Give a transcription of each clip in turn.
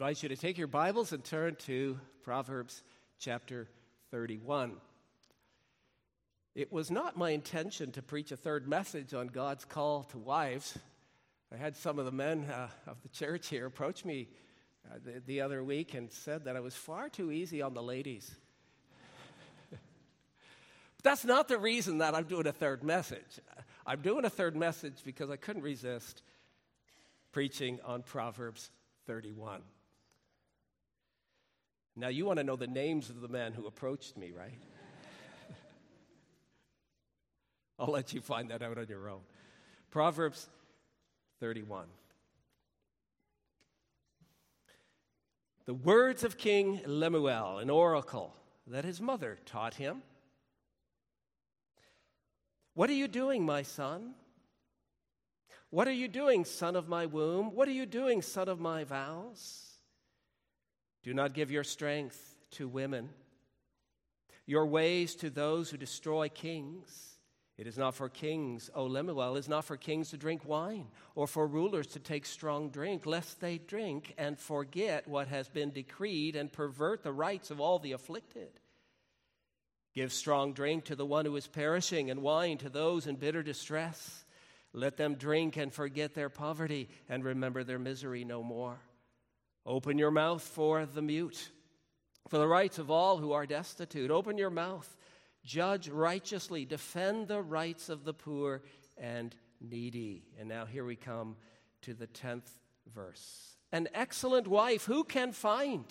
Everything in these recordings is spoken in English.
invite you to take your Bibles and turn to Proverbs chapter 31. It was not my intention to preach a third message on God's call to wives. I had some of the men of the church here approach me the other week and said that I was far too easy on the ladies. But that's not the reason that I'm doing a third message. I'm doing a third message because I couldn't resist preaching on Proverbs 31. Now, you want to know the names of the men who approached me, right? I'll let you find that out on your own. Proverbs 31. The words of King Lemuel, an oracle that his mother taught him. What are you doing, my son? What are you doing, son of my womb? What are you doing, son of my vows? Do not give your strength to women, your ways to those who destroy kings. It is not for kings, O Lemuel, it is not for kings to drink wine, or for rulers to take strong drink, lest they drink and forget what has been decreed and pervert the rights of all the afflicted. Give strong drink to the one who is perishing, and wine to those in bitter distress. Let them drink and forget their poverty, and remember their misery no more. Open your mouth for the mute, for the rights of all who are destitute. Open your mouth, judge righteously, defend the rights of the poor and needy. And now here we come to the 10th verse. An excellent wife, who can find?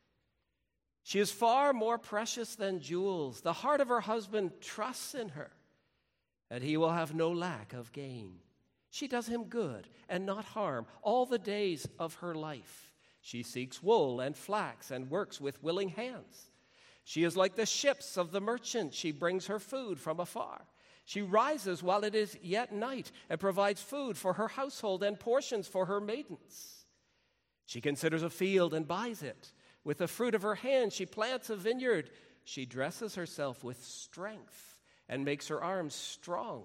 She is far more precious than jewels. The heart of her husband trusts in her, and he will have no lack of gain. She does him good and not harm all the days of her life. She seeks wool and flax and works with willing hands. She is like the ships of the merchant. She brings her food from afar. She rises while it is yet night and provides food for her household and portions for her maidens. She considers a field and buys it. With the fruit of her hand, she plants a vineyard. She dresses herself with strength and makes her arms strong.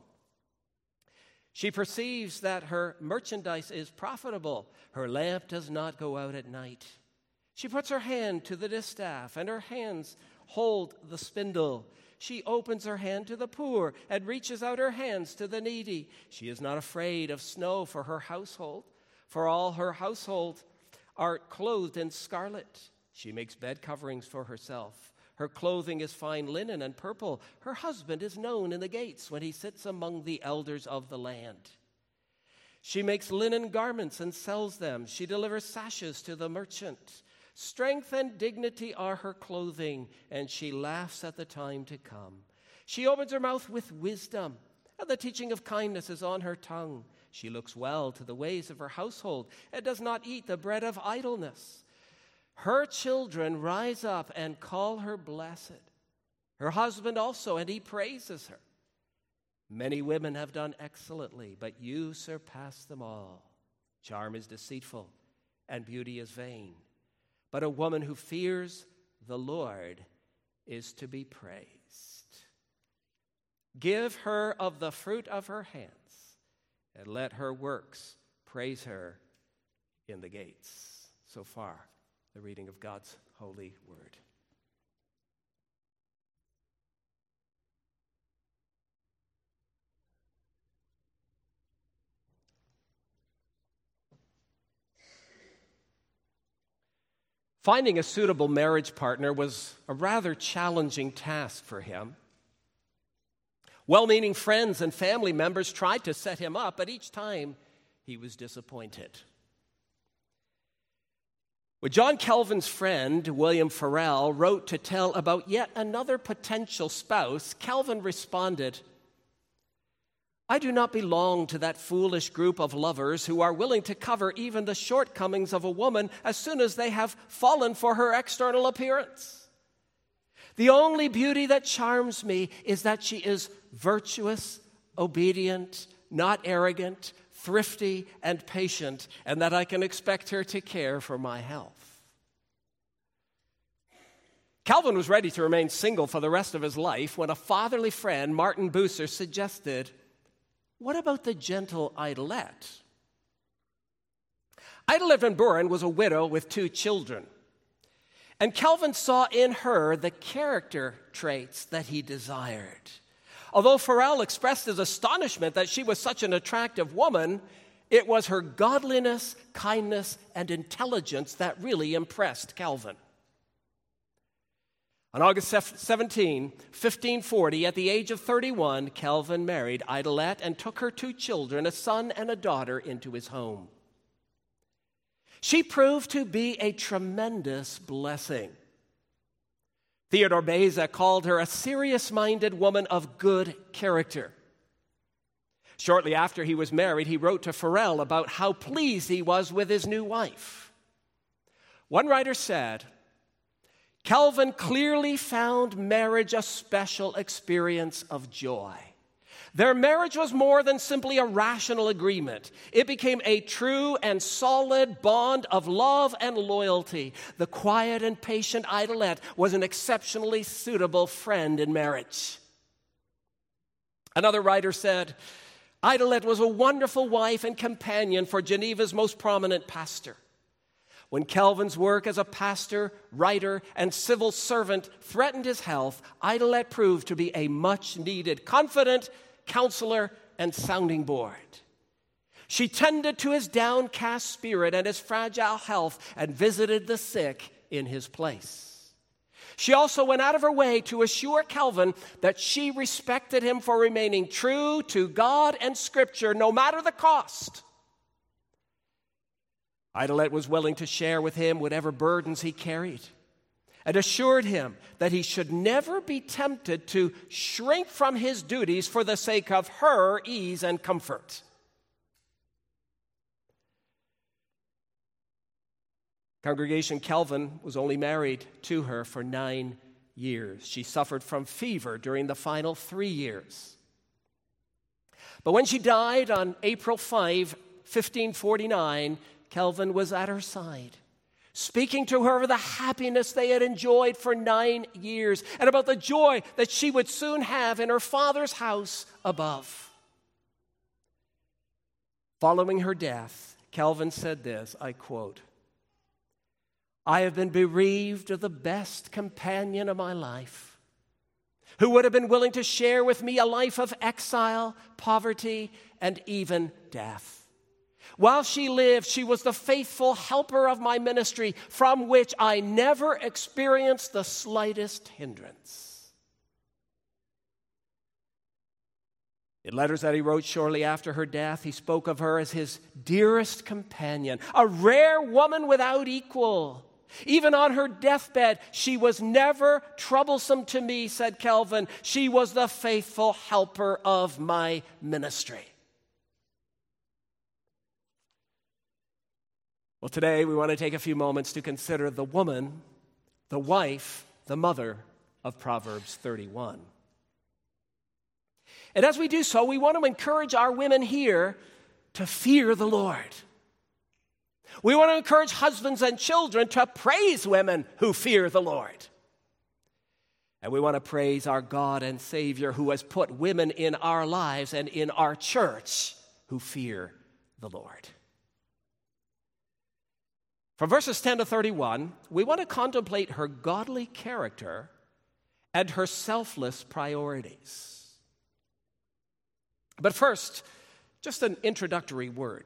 She perceives that her merchandise is profitable. Her lamp does not go out at night. She puts her hand to the distaff, and her hands hold the spindle. She opens her hand to the poor and reaches out her hands to the needy. She is not afraid of snow for her household, for all her household are clothed in scarlet. She makes bed coverings for herself. Her clothing is fine linen and purple. Her husband is known in the gates when he sits among the elders of the land. She makes linen garments and sells them. She delivers sashes to the merchant. Strength and dignity are her clothing, and she laughs at the time to come. She opens her mouth with wisdom, and the teaching of kindness is on her tongue. She looks well to the ways of her household and does not eat the bread of idleness. Her children rise up and call her blessed. Her husband also, and he praises her. Many women have done excellently, but you surpass them all. Charm is deceitful, and beauty is vain. But a woman who fears the Lord is to be praised. Give her of the fruit of her hands, and let her works praise her in the gates. So far, the reading of God's holy word. Finding a suitable marriage partner was a rather challenging task for him. Well-meaning friends and family members tried to set him up, but each time he was disappointed. When John Calvin's friend, William Farel, wrote to tell about yet another potential spouse, Calvin responded, I do not belong to that foolish group of lovers who are willing to cover even the shortcomings of a woman as soon as they have fallen for her external appearance. The only beauty that charms me is that she is virtuous, obedient, not arrogant, thrifty, and patient, and that I can expect her to care for my health. Calvin was ready to remain single for the rest of his life when a fatherly friend, Martin Bucer, suggested, what about the gentle Idelette? Idelette Van Buren was a widow with 2 children, and Calvin saw in her the character traits that he desired. Although Farel expressed his astonishment that she was such an attractive woman, it was her godliness, kindness, and intelligence that really impressed Calvin. On August 17, 1540, at the age of 31, Calvin married Idelette and took her 2 children, a son and a daughter, into his home. She proved to be a tremendous blessing. Theodore Beza called her a serious-minded woman of good character. Shortly after he was married, he wrote to Farel about how pleased he was with his new wife. One writer said, Calvin clearly found marriage a special experience of joy. Their marriage was more than simply a rational agreement. It became a true and solid bond of love and loyalty. The quiet and patient Idelette was an exceptionally suitable friend in marriage. Another writer said, Idelette was a wonderful wife and companion for Geneva's most prominent pastor. When Calvin's work as a pastor, writer, and civil servant threatened his health, Idelette proved to be a much-needed confidant, counselor, and sounding board. She tended to his downcast spirit and his fragile health and visited the sick in his place. She also went out of her way to assure Calvin that she respected him for remaining true to God and Scripture, no matter the cost. Idelette was willing to share with him whatever burdens he carried and assured him that he should never be tempted to shrink from his duties for the sake of her ease and comfort. Congregation, Calvin was only married to her for 9 years. She suffered from fever during the final 3 years. But when she died on April 5, 1549, Calvin was at her side, speaking to her of the happiness they had enjoyed for 9 years and about the joy that she would soon have in her Father's house above. Following her death, Calvin said this, I quote, I have been bereaved of the best companion of my life, who would have been willing to share with me a life of exile, poverty, and even death. While she lived, she was the faithful helper of my ministry, from which I never experienced the slightest hindrance. In letters that he wrote shortly after her death, he spoke of her as his dearest companion, a rare woman without equal. Even on her deathbed, she was never troublesome to me, said Calvin. She was the faithful helper of my ministry. Well, today we want to take a few moments to consider the woman, the wife, the mother of Proverbs 31. And as we do so, we want to encourage our women here to fear the Lord. We want to encourage husbands and children to praise women who fear the Lord. And we want to praise our God and Savior who has put women in our lives and in our church who fear the Lord. From verses 10 to 31, we want to contemplate her godly character and her selfless priorities. But first, just an introductory word.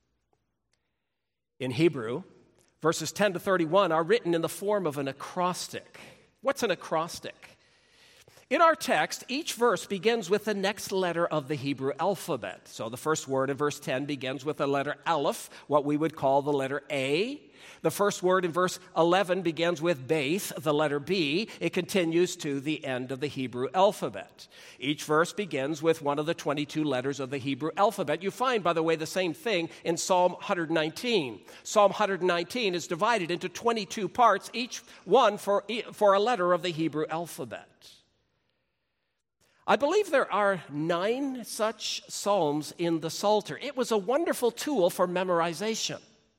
In Hebrew, verses 10 to 31 are written in the form of an acrostic. What's an acrostic? In our text, each verse begins with the next letter of the Hebrew alphabet. So the first word in verse 10 begins with the letter Aleph, what we would call the letter A. The first word in verse 11 begins with Beth, the letter B. It continues to the end of the Hebrew alphabet. Each verse begins with one of the 22 letters of the Hebrew alphabet. You find, by the way, the same thing in Psalm 119. Psalm 119 is divided into 22 parts, each one for a letter of the Hebrew alphabet. I believe there are 9 such psalms in the Psalter. It was a wonderful tool for memorization.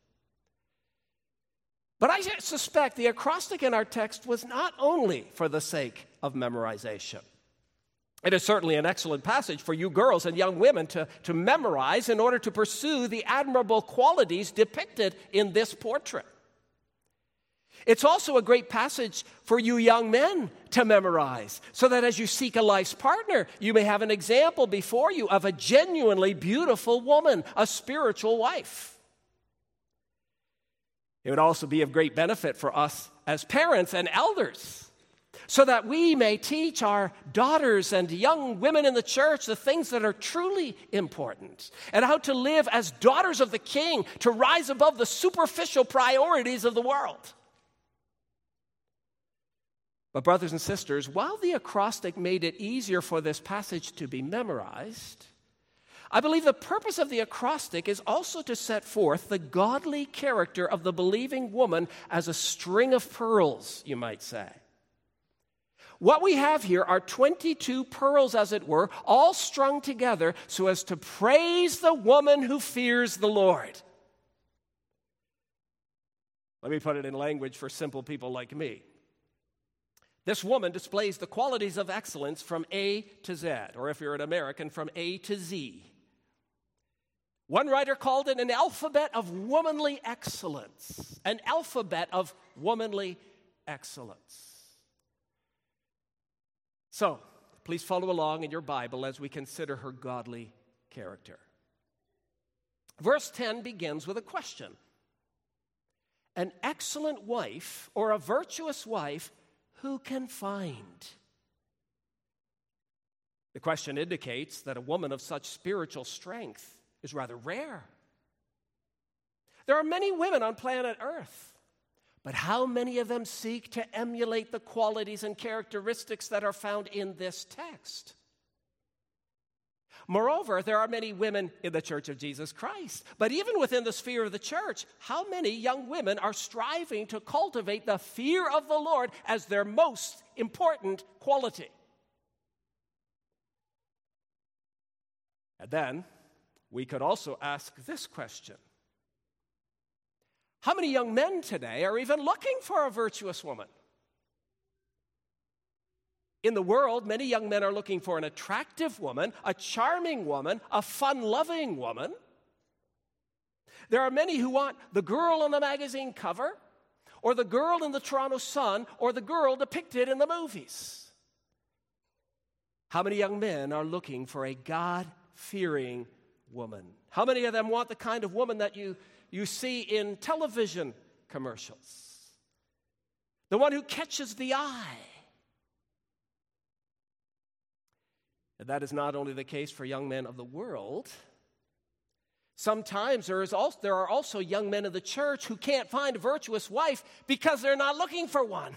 But I suspect the acrostic in our text was not only for the sake of memorization. It is certainly an excellent passage for you girls and young women to memorize in order to pursue the admirable qualities depicted in this portrait. It's also a great passage for you young men to memorize, so that as you seek a life's partner, you may have an example before you of a genuinely beautiful woman, a spiritual wife. It would also be of great benefit for us as parents and elders, so that we may teach our daughters and young women in the church the things that are truly important, and how to live as daughters of the King, to rise above the superficial priorities of the world. But brothers and sisters, while the acrostic made it easier for this passage to be memorized, I believe the purpose of the acrostic is also to set forth the godly character of the believing woman as a string of pearls, you might say. What we have here are 22 pearls, as it were, all strung together so as to praise the woman who fears the Lord. Let me put it in language for simple people like me. This woman displays the qualities of excellence from A to Z, or if you're an American, from A to Z. One writer called it an alphabet of womanly excellence. An alphabet of womanly excellence. So, please follow along in your Bible as we consider her godly character. Verse 10 begins with a question. An excellent wife, or a virtuous wife, who can find? The question indicates that a woman of such spiritual strength is rather rare. There are many women on planet Earth, but how many of them seek to emulate the qualities and characteristics that are found in this text? Moreover, there are many women in the Church of Jesus Christ. But even within the sphere of the church, how many young women are striving to cultivate the fear of the Lord as their most important quality? And then, we could also ask this question. How many young men today are even looking for a virtuous woman? In the world, many young men are looking for an attractive woman, a charming woman, a fun-loving woman. There are many who want the girl on the magazine cover, or the girl in the Toronto Sun, or the girl depicted in the movies. How many young men are looking for a God-fearing woman? How many of them want the kind of woman that you see in television commercials? The one who catches the eye. And that is not only the case for young men of the world. Sometimes there are also young men in the church who can't find a virtuous wife because they're not looking for one.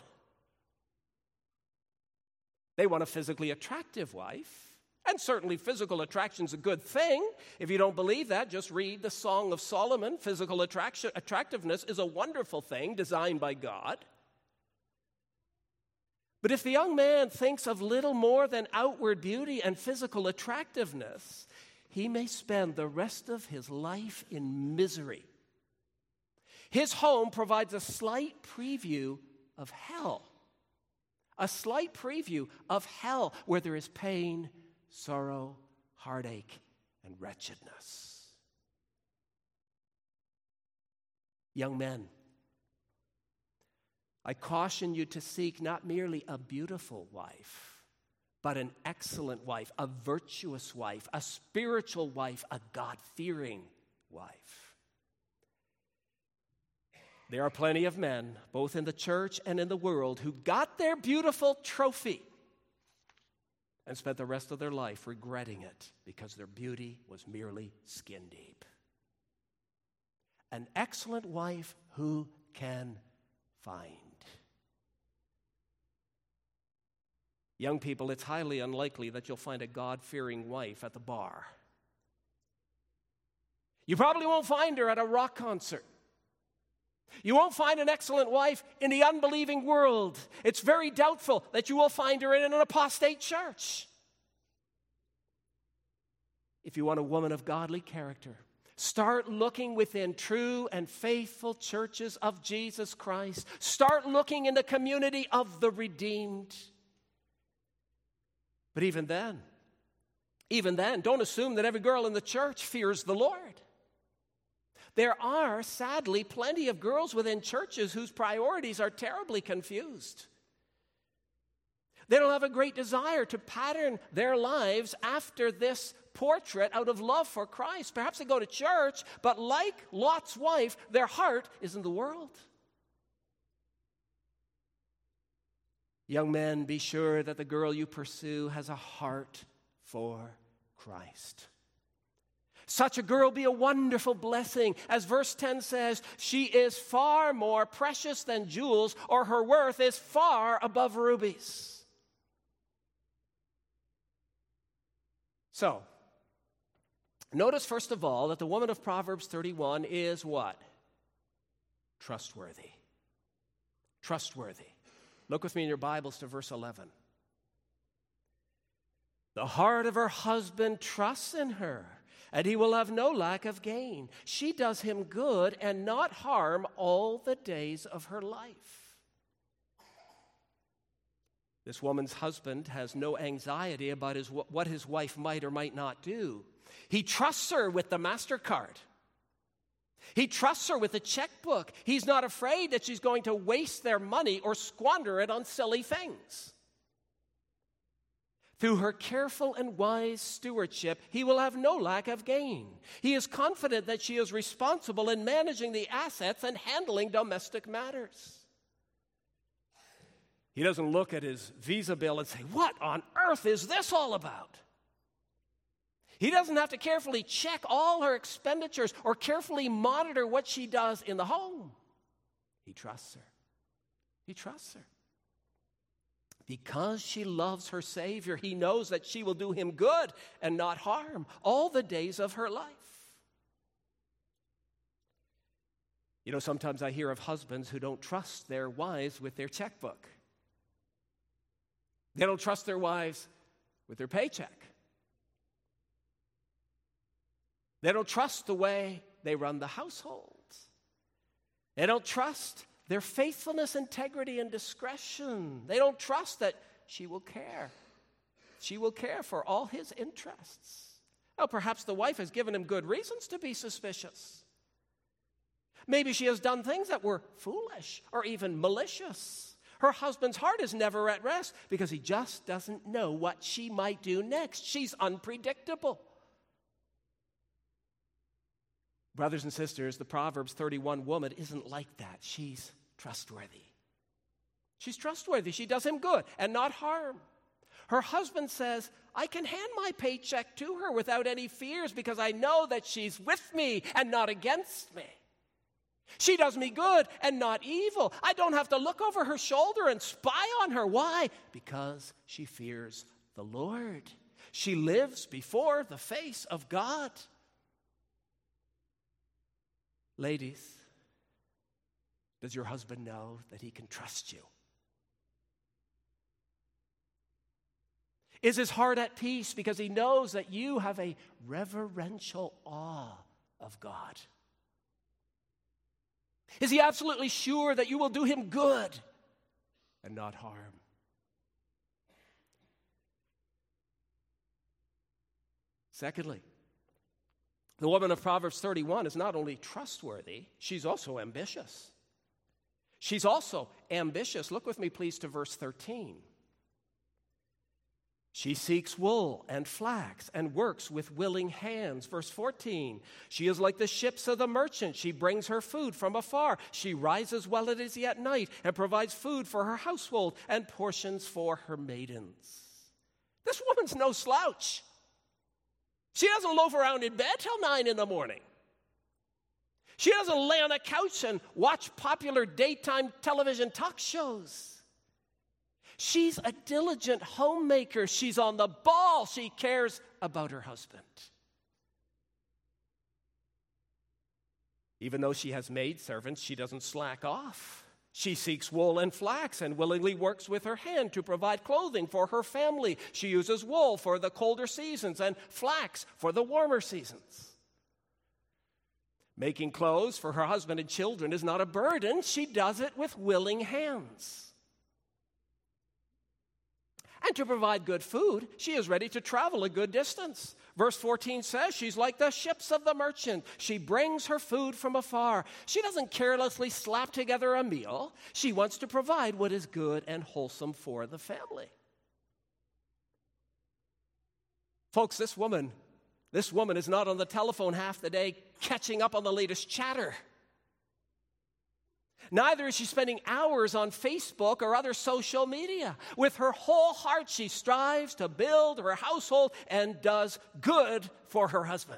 They want a physically attractive wife. And certainly physical attraction is a good thing. If you don't believe that, just read the Song of Solomon. Physical attractiveness is a wonderful thing designed by God. But if the young man thinks of little more than outward beauty and physical attractiveness, he may spend the rest of his life in misery. His home provides a slight preview of hell. A slight preview of hell where there is pain, sorrow, heartache, and wretchedness. Young men, I caution you to seek not merely a beautiful wife, but an excellent wife, a virtuous wife, a spiritual wife, a God-fearing wife. There are plenty of men, both in the church and in the world, who got their beautiful trophy and spent the rest of their life regretting it because their beauty was merely skin deep. An excellent wife who can find. Young people, it's highly unlikely that you'll find a God-fearing wife at the bar. You probably won't find her at a rock concert. You won't find an excellent wife in the unbelieving world. It's very doubtful that you will find her in an apostate church. If you want a woman of godly character, start looking within true and faithful churches of Jesus Christ. Start looking in the community of the redeemed. But even then, don't assume that every girl in the church fears the Lord. There are, sadly, plenty of girls within churches whose priorities are terribly confused. They don't have a great desire to pattern their lives after this portrait out of love for Christ. Perhaps they go to church, but like Lot's wife, their heart is in the world. Young men, be sure that the girl you pursue has a heart for Christ. Such a girl be a wonderful blessing. As verse 10 says, she is far more precious than jewels, or her worth is far above rubies. So, notice first of all that the woman of Proverbs 31 is what? Trustworthy. Trustworthy. Look with me in your Bibles to verse 11. The heart of her husband trusts in her, and he will have no lack of gain. She does him good and not harm all the days of her life. This woman's husband has no anxiety about what his wife might or might not do. He trusts her with the MasterCard. He trusts her with a checkbook. He's not afraid that she's going to waste their money or squander it on silly things. Through her careful and wise stewardship, he will have no lack of gain. He is confident that she is responsible in managing the assets and handling domestic matters. He doesn't look at his Visa bill and say, "What on earth is this all about?" He doesn't have to carefully check all her expenditures or carefully monitor what she does in the home. He trusts her. He trusts her. Because she loves her Savior, he knows that she will do him good and not harm all the days of her life. You know, sometimes I hear of husbands who don't trust their wives with their checkbook. They don't trust their wives with their paycheck. They don't trust the way they run the household. They don't trust their faithfulness, integrity, and discretion. They don't trust that she will care. She will care for all his interests. Now, perhaps the wife has given him good reasons to be suspicious. Maybe she has done things that were foolish or even malicious. Her husband's heart is never at rest because he just doesn't know what she might do next. She's unpredictable. Brothers and sisters, the Proverbs 31 woman isn't like that. She's trustworthy. She's trustworthy. She does him good and not harm. Her husband says, I can hand my paycheck to her without any fears because I know that she's with me and not against me. She does me good and not evil. I don't have to look over her shoulder and spy on her. Why? Because she fears the Lord. She lives before the face of God. Ladies, does your husband know that he can trust you? Is his heart at peace because he knows that you have a reverential awe of God? Is he absolutely sure that you will do him good and not harm? Secondly, the woman of Proverbs 31 is not only trustworthy, she's also ambitious. She's also ambitious. Look with me, please, to verse 13. She seeks wool and flax and works with willing hands. Verse 14, she is like the ships of the merchant. She brings her food from afar. She rises while it is yet night and provides food for her household and portions for her maidens. This woman's no slouch. She doesn't loaf around in bed till 9 in the morning. She doesn't lay on a couch and watch popular daytime television talk shows. She's a diligent homemaker. She's on the ball. She cares about her husband. Even though she has maidservants, she doesn't slack off. She seeks wool and flax and willingly works with her hand to provide clothing for her family. She uses wool for the colder seasons and flax for the warmer seasons. Making clothes for her husband and children is not a burden. She does it with willing hands. And to provide good food, she is ready to travel a good distance. Verse 14 says she's like the ships of the merchant. She brings her food from afar. She doesn't carelessly slap together a meal. She wants to provide what is good and wholesome for the family. Folks, this woman is not on the telephone half the day catching up on the latest chatter. Neither is she spending hours on Facebook or other social media. With her whole heart, she strives to build her household and does good for her husband.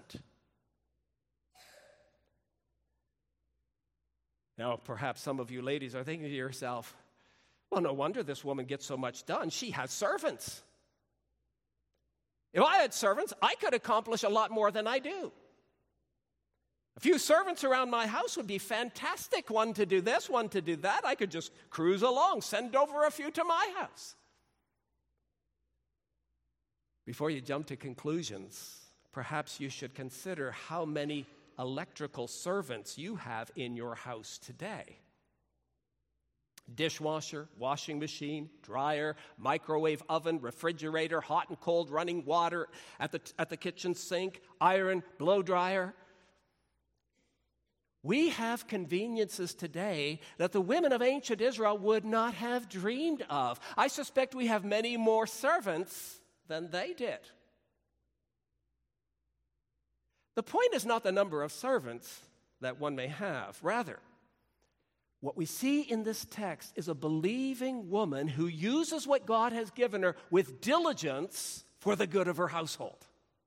Now, perhaps some of you ladies are thinking to yourself, well, no wonder this woman gets so much done. She has servants. If I had servants, I could accomplish a lot more than I do. A few servants around my house would be fantastic. One to do this, one to do that. I could just cruise along, send over a few to my house. Before you jump to conclusions, perhaps you should consider how many electrical servants you have in your house today. Dishwasher, washing machine, dryer, microwave oven, refrigerator, hot and cold running water at the kitchen sink, iron, blow dryer. We have conveniences today that the women of ancient Israel would not have dreamed of. I suspect we have many more servants than they did. The point is not the number of servants that one may have. Rather, what we see in this text is a believing woman who uses what God has given her with diligence for the good of her household.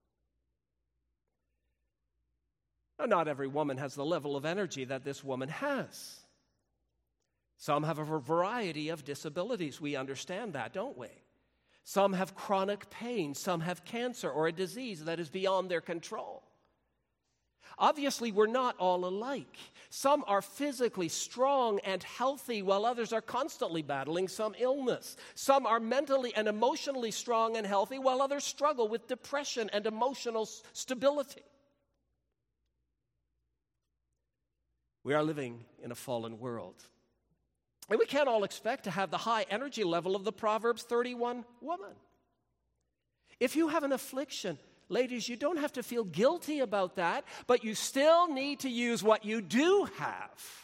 Now, not every woman has the level of energy that this woman has. Some have a variety of disabilities. We understand that, don't we? Some have chronic pain. Some have cancer or a disease that is beyond their control. Obviously, we're not all alike. Some are physically strong and healthy, while others are constantly battling some illness. Some are mentally and emotionally strong and healthy, while others struggle with depression and emotional stability. We are living in a fallen world. And we can't all expect to have the high energy level of the Proverbs 31 woman. If you have an affliction, ladies, you don't have to feel guilty about that, but you still need to use what you do have.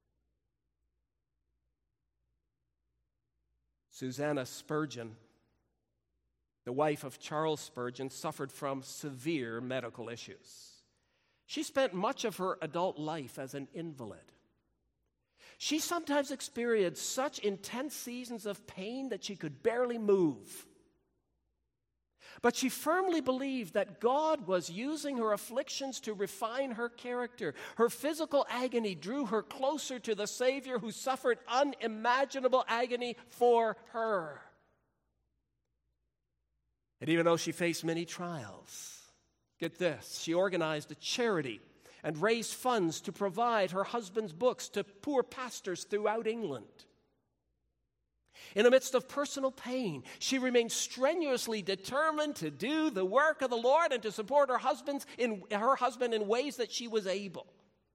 Susanna Spurgeon, the wife of Charles Spurgeon, suffered from severe medical issues. She spent much of her adult life as an invalid. She sometimes experienced such intense seasons of pain that she could barely move. But she firmly believed that God was using her afflictions to refine her character. Her physical agony drew her closer to the Savior who suffered unimaginable agony for her. And even though she faced many trials, get this, she organized a charity and raised funds to provide her husband's books to poor pastors throughout England. In the midst of personal pain, she remained strenuously determined to do the work of the Lord and to support her husband in ways that she was able.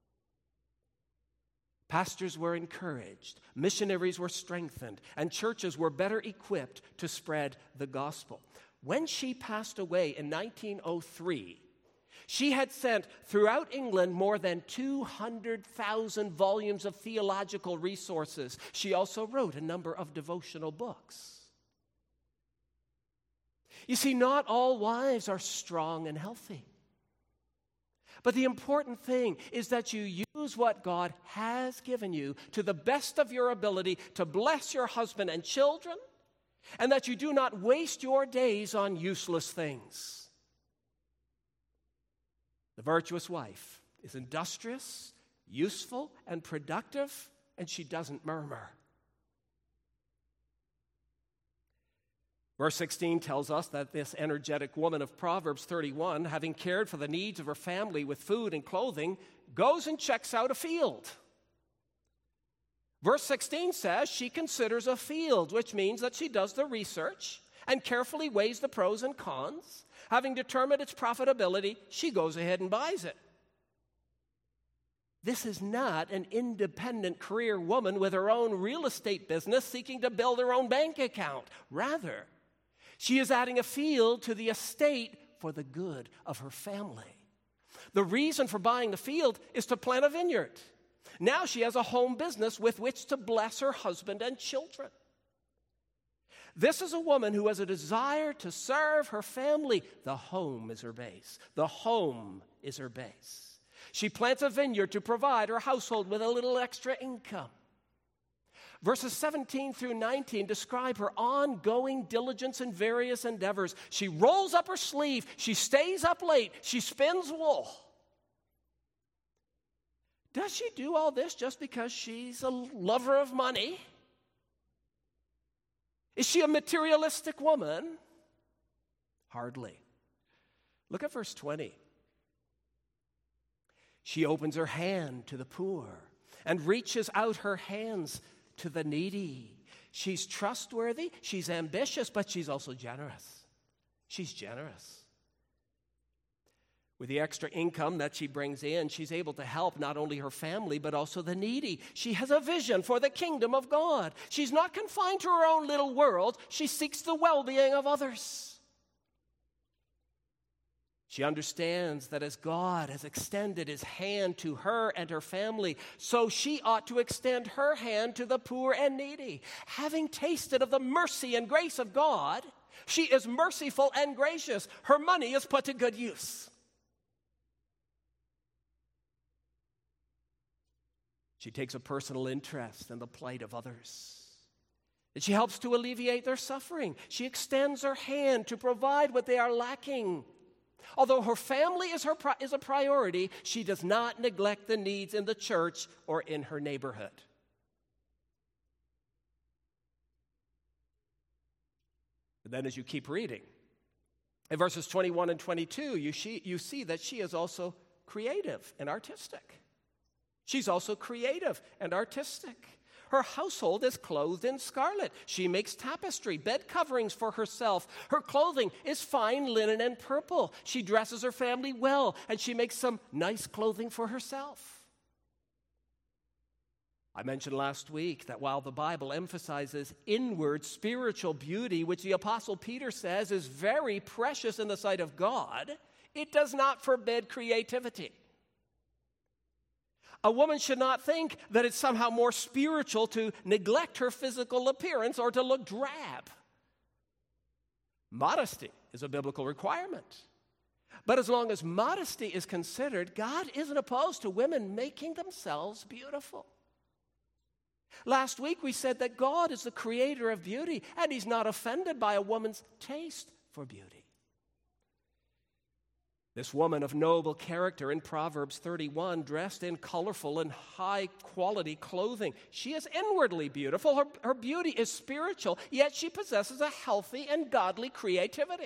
Pastors were encouraged, missionaries were strengthened, and churches were better equipped to spread the gospel. When she passed away in 1903, she had sent throughout England more than 200,000 volumes of theological resources. She also wrote a number of devotional books. You see, not all wives are strong and healthy. But the important thing is that you use what God has given you to the best of your ability to bless your husband and children, and that you do not waste your days on useless things. The virtuous wife is industrious, useful, and productive, and she doesn't murmur. Verse 16 tells us that this energetic woman of Proverbs 31, having cared for the needs of her family with food and clothing, goes and checks out a field. Verse 16 says she considers a field, which means that she does the research and carefully weighs the pros and cons. Having determined its profitability, she goes ahead and buys it. This is not an independent career woman with her own real estate business seeking to build her own bank account. Rather, She is adding a field to the estate for the good of her family. The reason for buying the field is to plant a vineyard. Now she has a home business with which to bless her husband and children. This is a woman who has a desire to serve her family. The home is her base. The home is her base. She plants a vineyard to provide her household with a little extra income. Verses 17 through 19 describe her ongoing diligence in various endeavors. She rolls up her sleeve. She stays up late. She spins wool. Does she do all this just because she's a lover of money? Is she a materialistic woman? Hardly. Look at verse 20. She opens her hand to the poor and reaches out her hands to the needy. She's trustworthy, she's ambitious, but she's also generous. She's generous. With the extra income that she brings in, she's able to help not only her family, but also the needy. She has a vision for the kingdom of God. She's not confined to her own little world. She seeks the well-being of others. She understands that as God has extended his hand to her and her family, so she ought to extend her hand to the poor and needy. Having tasted of the mercy and grace of God, she is merciful and gracious. Her money is put to good use. She takes a personal interest in the plight of others. And she helps to alleviate their suffering. She extends her hand to provide what they are lacking. Although her family is a priority, she does not neglect the needs in the church or in her neighborhood. And then as you keep reading, in verses 21 and 22, you see that she is also creative and artistic. She's also creative and artistic. Her household is clothed in scarlet. She makes tapestry, bed coverings for herself. Her clothing is fine linen and purple. She dresses her family well, and she makes some nice clothing for herself. I mentioned last week that while the Bible emphasizes inward spiritual beauty, which the Apostle Peter says is very precious in the sight of God, it does not forbid creativity. A woman should not think that it's somehow more spiritual to neglect her physical appearance or to look drab. Modesty is a biblical requirement. But as long as modesty is considered, God isn't opposed to women making themselves beautiful. Last week we said that God is the creator of beauty, and he's not offended by a woman's taste for beauty. This woman of noble character in Proverbs 31, dressed in colorful and high-quality clothing. She is inwardly beautiful. Her beauty is spiritual, yet she possesses a healthy and godly creativity.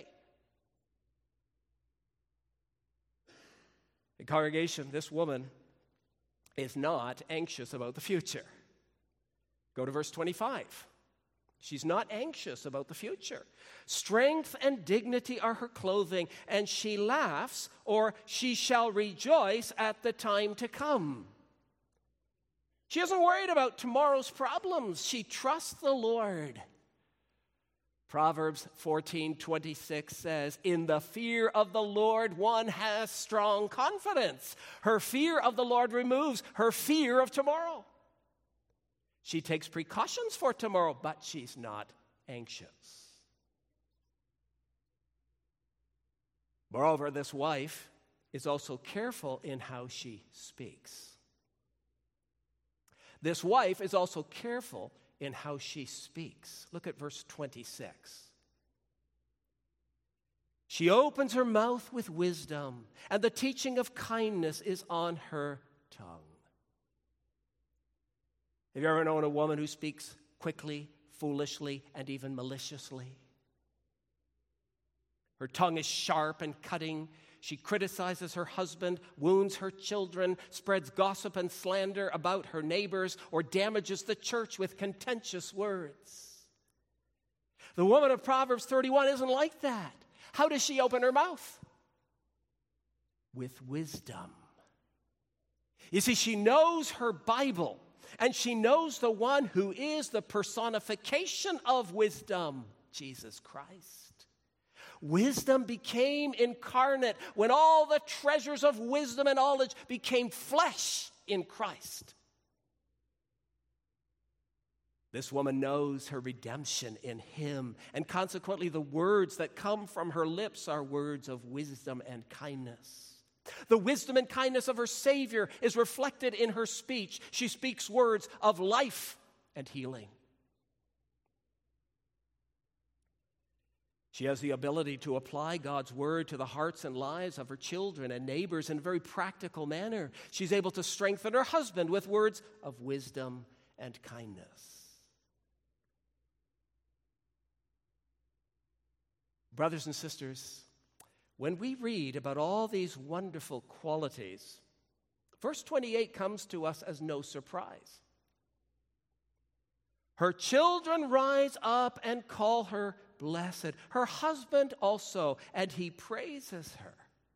The congregation, this woman is not anxious about the future. Go to verse 25. She's not anxious about the future. Strength and dignity are her clothing, and she laughs, or she shall rejoice at the time to come. She isn't worried about tomorrow's problems. She trusts the Lord. Proverbs 14:26 says, "In the fear of the Lord one has strong confidence." Her fear of the Lord removes her fear of tomorrow. She takes precautions for tomorrow, but she's not anxious. Moreover, this wife is also careful in how she speaks. This wife is also careful in how she speaks. Look at verse 26. She opens her mouth with wisdom, and the teaching of kindness is on her tongue. Have you ever known a woman who speaks quickly, foolishly, and even maliciously? Her tongue is sharp and cutting. She criticizes her husband, wounds her children, spreads gossip and slander about her neighbors, or damages the church with contentious words. The woman of Proverbs 31 isn't like that. How does she open her mouth? With wisdom. You see, she knows her Bible. And she knows the one who is the personification of wisdom, Jesus Christ. Wisdom became incarnate when all the treasures of wisdom and knowledge became flesh in Christ. This woman knows her redemption in him, and consequently the words that come from her lips are words of wisdom and kindness. The wisdom and kindness of her Savior is reflected in her speech. She speaks words of life and healing. She has the ability to apply God's word to the hearts and lives of her children and neighbors in a very practical manner. She's able to strengthen her husband with words of wisdom and kindness. Brothers and sisters, when we read about all these wonderful qualities, verse 28 comes to us as no surprise. Her children rise up and call her blessed. Her husband also, and he praises her.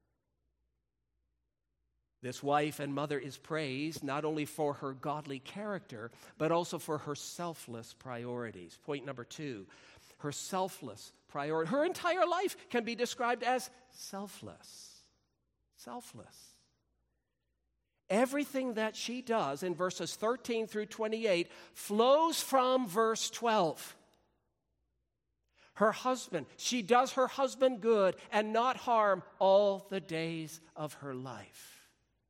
This wife and mother is praised not only for her godly character, but also for her selfless priorities. Point number 2, her selfless priority. Her entire life can be described as selfless. Selfless. Everything that she does in verses 13 through 28 flows from verse 12. Her husband, she does her husband good and not harm all the days of her life.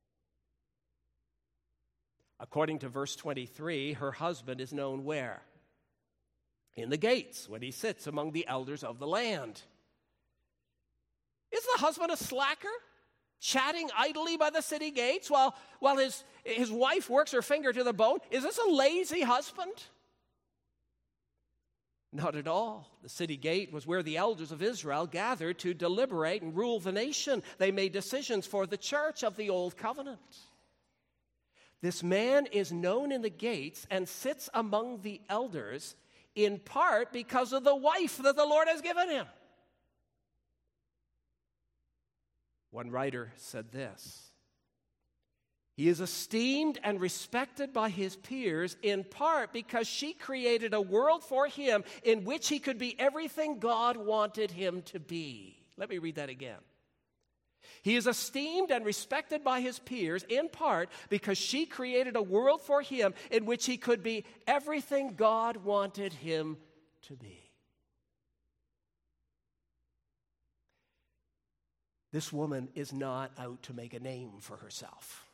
According to verse 23, her husband is known where? In the gates, when he sits among the elders of the land. Is the husband a slacker, chatting idly by the city gates while his wife works her finger to the bone? Is this a lazy husband? Not at all. The city gate was where the elders of Israel gathered to deliberate and rule the nation. They made decisions for the church of the Old Covenant. This man is known in the gates and sits among the elders in part because of the wife that the Lord has given him. One writer said this: he is esteemed and respected by his peers in part because she created a world for him in which he could be everything God wanted him to be. Let me read that again. He is esteemed and respected by his peers in part because she created a world for him in which he could be everything God wanted him to be. This woman is not out to make a name for herself.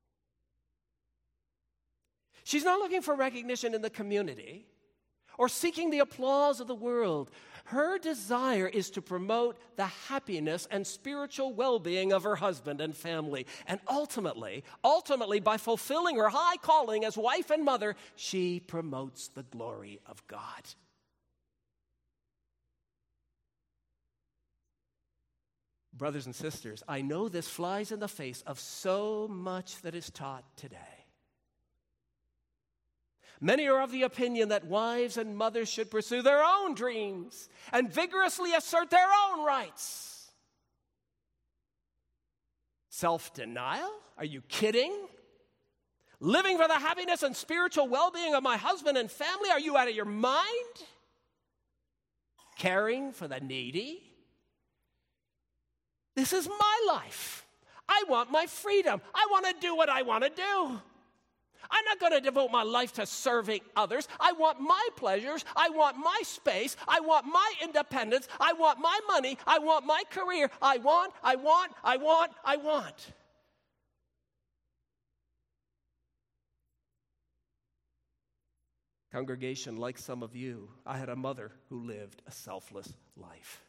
She's not looking for recognition in the community or seeking the applause of the world. Her desire is to promote the happiness and spiritual well-being of her husband and family. And ultimately, by fulfilling her high calling as wife and mother, she promotes the glory of God. Brothers and sisters, I know this flies in the face of so much that is taught today. Many are of the opinion that wives and mothers should pursue their own dreams and vigorously assert their own rights. Self-denial? Are you kidding? Living for the happiness and spiritual well-being of my husband and family? Are you out of your mind? Caring for the needy? This is my life. I want my freedom. I want to do what I want to do. I'm not going to devote my life to serving others. I want my pleasures. I want my space. I want my independence. I want my money. I want my career. I want. Congregation, like some of you, I had a mother who lived a selfless life.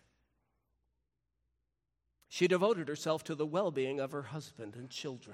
She devoted herself to the well-being of her husband and children.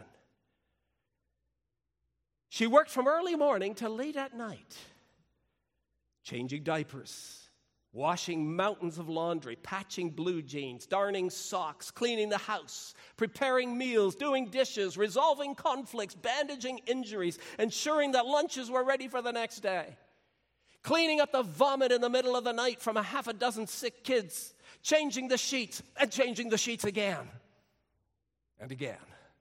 She worked from early morning till late at night, changing diapers, washing mountains of laundry, patching blue jeans, darning socks, cleaning the house, preparing meals, doing dishes, resolving conflicts, bandaging injuries, ensuring that lunches were ready for the next day, cleaning up the vomit in the middle of the night from a half a dozen sick kids, changing the sheets and changing the sheets again and again.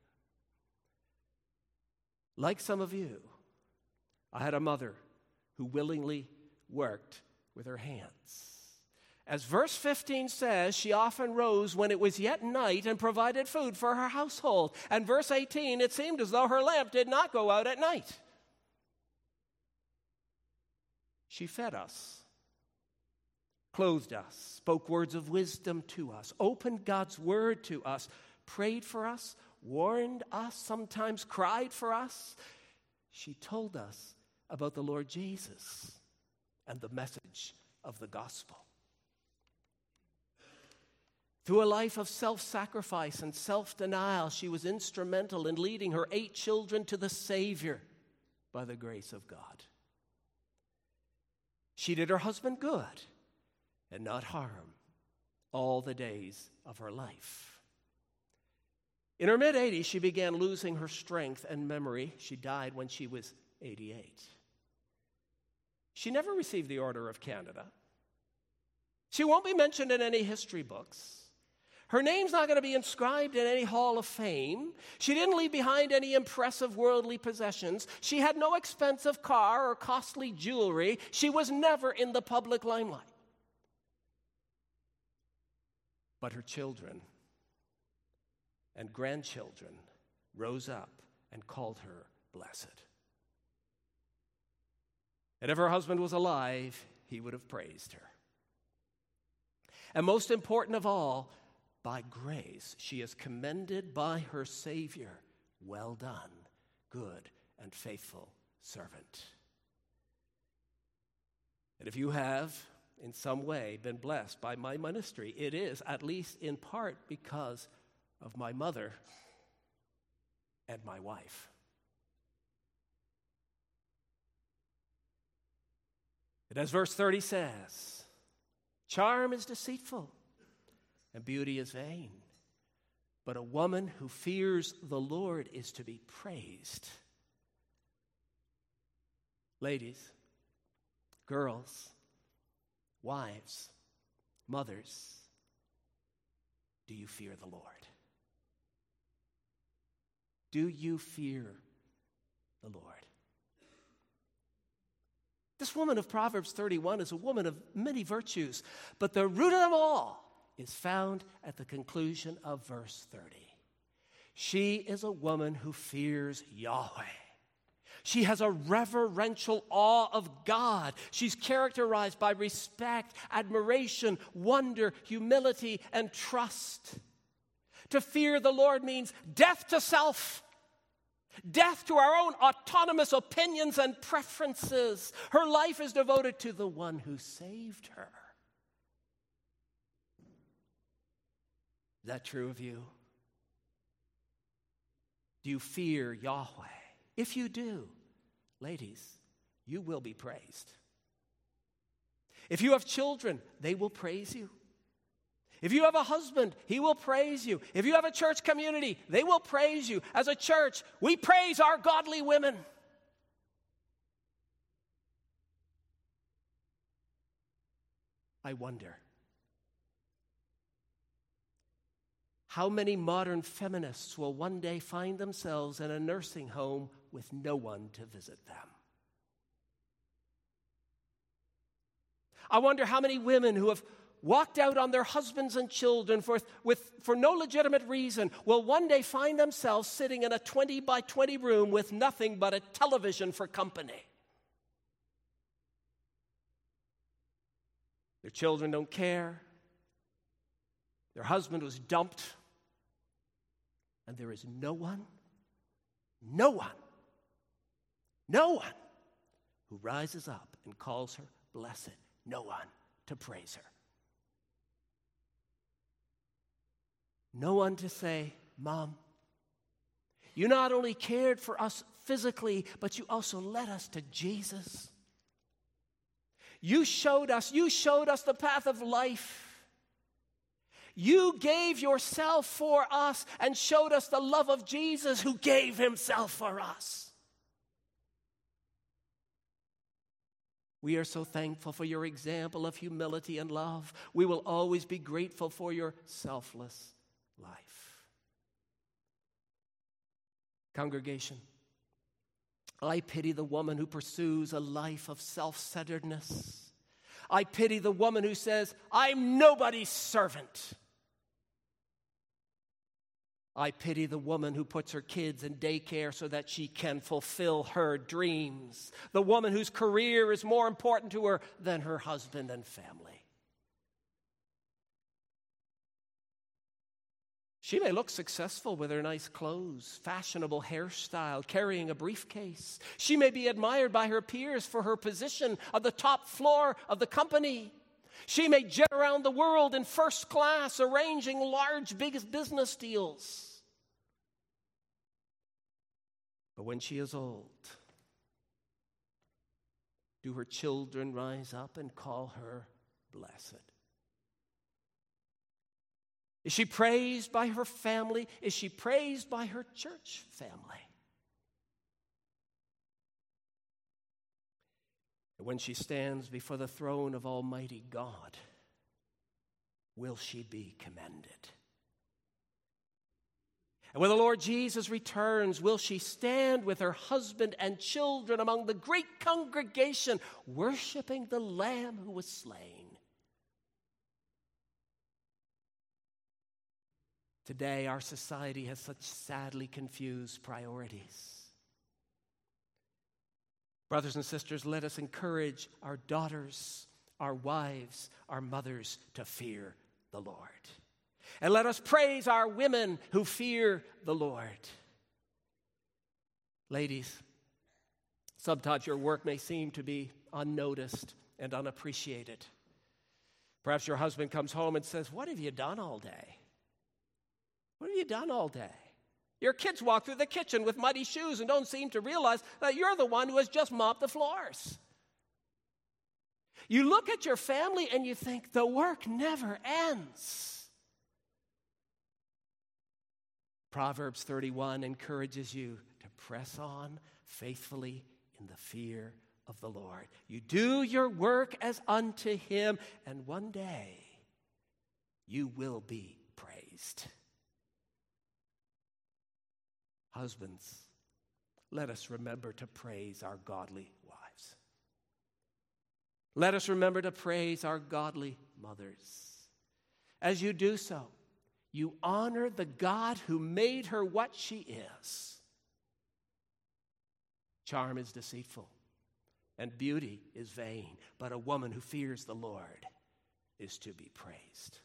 Like some of you, I had a mother who willingly worked with her hands. As verse 15 says, she often rose when it was yet night and provided food for her household. And verse 18, it seemed as though her lamp did not go out at night. She fed us, clothed us, spoke words of wisdom to us, opened God's word to us, prayed for us, warned us, sometimes cried for us. She told us about the Lord Jesus and the message of the gospel. Through a life of self-sacrifice and self-denial, she was instrumental in leading her 8 children to the Savior by the grace of God. She did her husband good and not harm all the days of her life. In her mid-80s, she began losing her strength and memory. She died when she was 88. She never received the Order of Canada. She won't be mentioned in any history books. Her name's not going to be inscribed in any hall of fame. She didn't leave behind any impressive worldly possessions. She had no expensive car or costly jewelry. She was never in the public limelight. But her children and grandchildren rose up and called her blessed. And if her husband was alive, he would have praised her. And most important of all, by grace, she is commended by her Savior. Well done, good and faithful servant. And if you have, in some way, been blessed by my ministry, it is, at least in part, because of my mother and my wife. And as verse 30 says, charm is deceitful, and beauty is vain. But a woman who fears the Lord is to be praised. Ladies, girls, wives, mothers, do you fear the Lord? Do you fear the Lord? This woman of Proverbs 31 is a woman of many virtues, but the root of them all is found at the conclusion of verse 30. She is a woman who fears Yahweh. She has a reverential awe of God. She's characterized by respect, admiration, wonder, humility, and trust. To fear the Lord means death to self, death to our own autonomous opinions and preferences. Her life is devoted to the one who saved her. Is that true of you? Do you fear Yahweh? If you do, ladies, you will be praised. If you have children, they will praise you. If you have a husband, he will praise you. If you have a church community, they will praise you. As a church, we praise our godly women. I wonder, how many modern feminists will one day find themselves in a nursing home with no one to visit them? I wonder how many women who have walked out on their husbands and children for no legitimate reason will one day find themselves sitting in a 20 by 20 room with nothing but a television for company. Their children don't care. Their husband was dumped. And there is no one who rises up and calls her blessed, no one to praise her. No one to say, Mom, you not only cared for us physically, but you also led us to Jesus. You showed us the path of life. You gave yourself for us and showed us the love of Jesus who gave himself for us. We are so thankful for your example of humility and love. We will always be grateful for your selfless life. Congregation, I pity the woman who pursues a life of self-centeredness, I pity the woman who says, I'm nobody's servant. I pity the woman who puts her kids in daycare so that she can fulfill her dreams. The woman whose career is more important to her than her husband and family. She may look successful with her nice clothes, fashionable hairstyle, carrying a briefcase. She may be admired by her peers for her position on the top floor of the company. She may jet around the world in first class, arranging large, big business deals. But when she is old, do her children rise up and call her blessed? Is she praised by her family? Is she praised by her church family? And when she stands before the throne of Almighty God, will she be commended? And when the Lord Jesus returns, will she stand with her husband and children among the great congregation, worshiping the Lamb who was slain? Today, our society has such sadly confused priorities. Brothers and sisters, let us encourage our daughters, our wives, our mothers to fear the Lord. And let us praise our women who fear the Lord. Ladies, sometimes your work may seem to be unnoticed and unappreciated. Perhaps your husband comes home and says, "What have you done all day? What have you done all day?" Your kids walk through the kitchen with muddy shoes and don't seem to realize that you're the one who has just mopped the floors. You look at your family and you think, the work never ends. Proverbs 31 encourages you to press on faithfully in the fear of the Lord. You do your work as unto him, and one day you will be praised. Husbands, let us remember to praise our godly wives. Let us remember to praise our godly mothers. As you do so, you honor the God who made her what she is. Charm is deceitful, and beauty is vain, but a woman who fears the Lord is to be praised.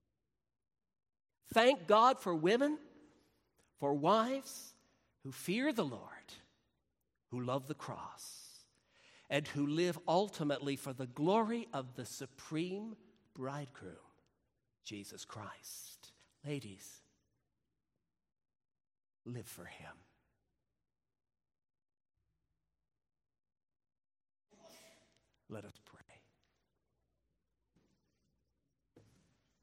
Thank God for women, for wives who fear the Lord, who love the cross, and who live ultimately for the glory of the supreme bridegroom, Jesus Christ. Ladies, live for him. Let us pray.